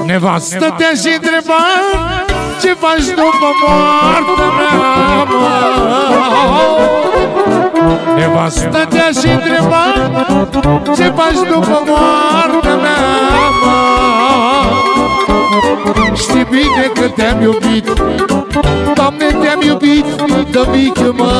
Nevastă te-aș întreba ce faci după moartea mea, mă. Nevastă te-aș întreba ce faci după moartea mea, mă. Știi bine că te-am iubit, Doamne, te-am iubit de mic, mă.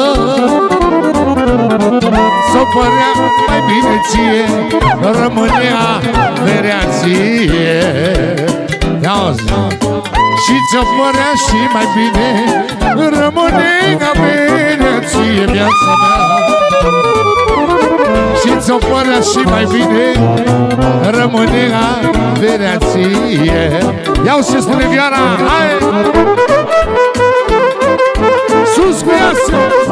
S-o părea mai bine ție, rămânea verea ție. Ia-zi. Și ți-o părea și mai bine, rămânea verea ție, viața mea. Și ți-o părea și mai bine, rămânea verea ție. Ia-zi ce spune Vioara, hai! Sus cu ea!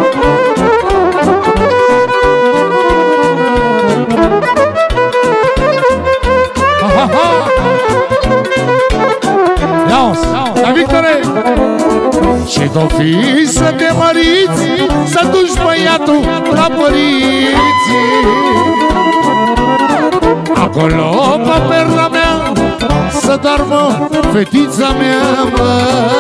Da, Victore! Ce-o fi să te măriți, să duci băiatul la părinți. Acolo, pe perna mea, să doarmă fetița mea, mă.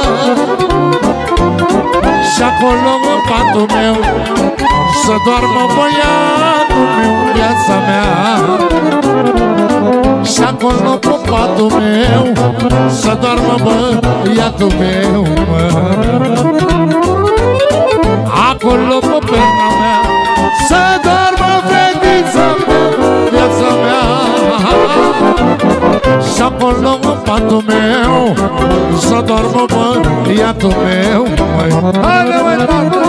Și acolo, în patul meu, să doarmă băiatul meu, viața mea. Și acolo pe patul meu să doarmă băiatul meu, mă. Acolo pe perna mea să doarmă fetița mea, viața mea. Și acolo pe patul meu să doarmă băiatul meu, măi. Haide, măi, tată!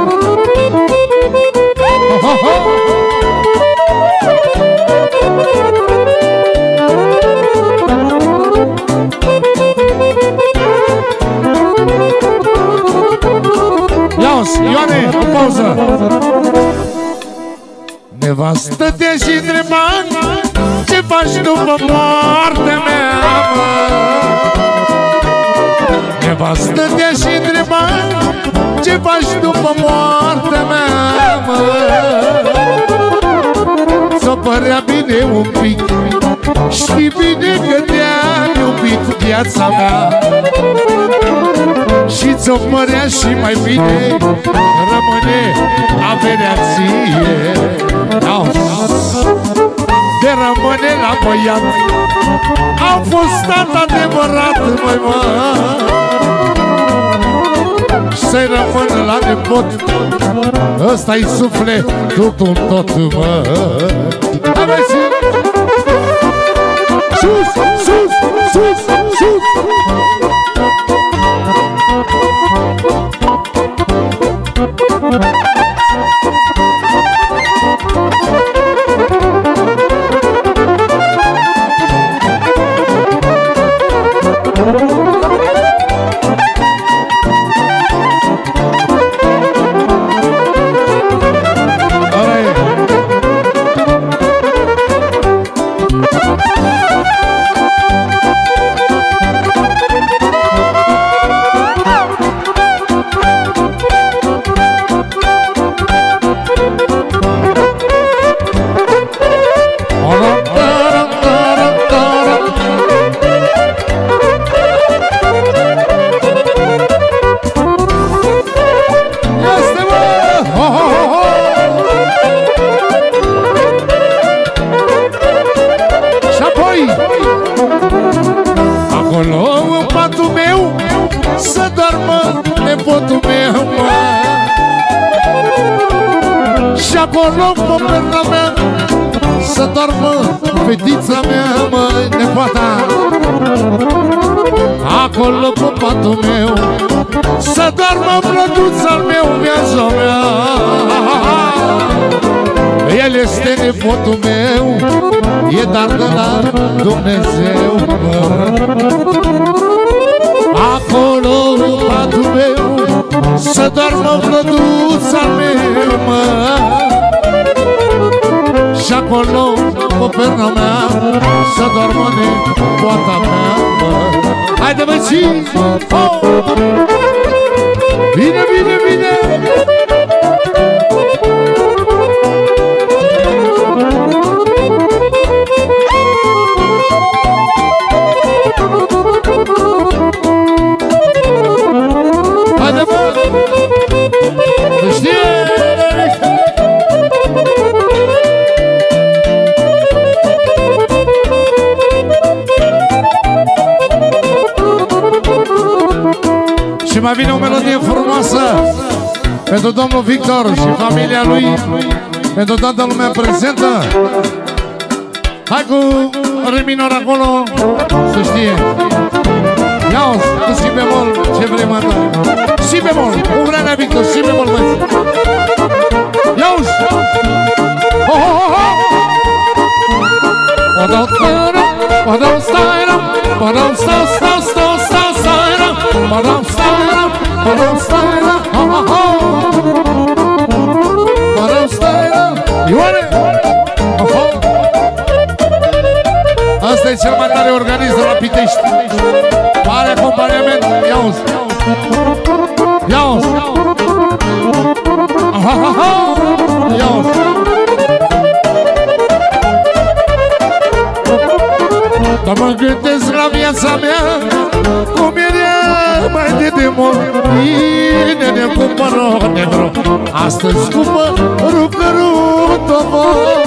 Ioane, o pauză. Nevastă te-aș întreba ce faci după moartea mea, mă. Nevastă te-aș întreba ce faci după moartea mea, mă. S-o părea bine un pic, știi bine că te-am iubit, viața mea. Și ți-o părea și mai bine, rămâne averea ție. De rămâne la băiat, am fost tata adevărat, măi, mă. Să-i rămână la nepot, ăsta-i sufletul tot, mă. Hai, măi, sus, sus, sus, sus. Acolo, pe perna mea, să doarmă fetița mea, măi, nepoata. Acolo, pe patul meu, să doarmă plătuța-l meu, viața mea. El este nepotul meu, e dar de la Dumnezeu, mă. Acolo, pe patul meu, să doarmă plătuța-l meu, mă. Și acolo, pe perna mea, să doarmă nepoata mea, mă. Haide, băieții! Oh! Bine, bine, bine! Și mai vine o melodie frumoasă pentru domnul Victor și familia lui, pentru toată lumea prezentă. Hai cu re minor acolo, să știe. Ia-o, cu si bemol, ce vrei mai tare. Si bemol, cum vrea nea Victor, si bemol, băi. Ia-o! Ho, ho, ho, ho! Padam stau, padam stau, padam stau, stau, stau, stau, stau, padam stau, padam stau, ho, ho, ho! Padam stau, Ioane! Ho, ho! Asta e cel mai tare organism de la Pitești. Mare acompaniament, ia-o-ți! Ia-o-ți! Ha, ha, ha! Ia-o-ți! Dar mă gândesc la viața mea, cum era mai de demol. Bine ne cumpără negru, astăzi cumpără cărutovo.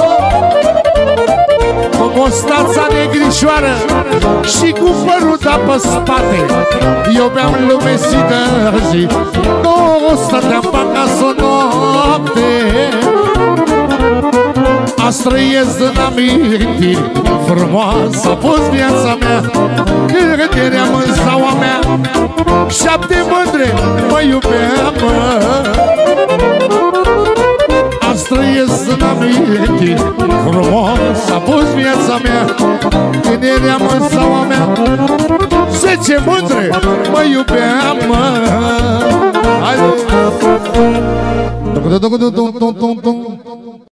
Cu mostața negrișoară și cu părul pe spate, eu mi-am lumesit zi, nu stăteam pe acasă o noapte. Azi trăiesc în amintiri, frumoasă a fost viața mea, când eram în steaua mea, 7 mândre mă iubeam, azi trăiesc în amintiri, frumoasă a fost viața mea, când eram în steaua mea, 10 mândre mă iubeam. Haide!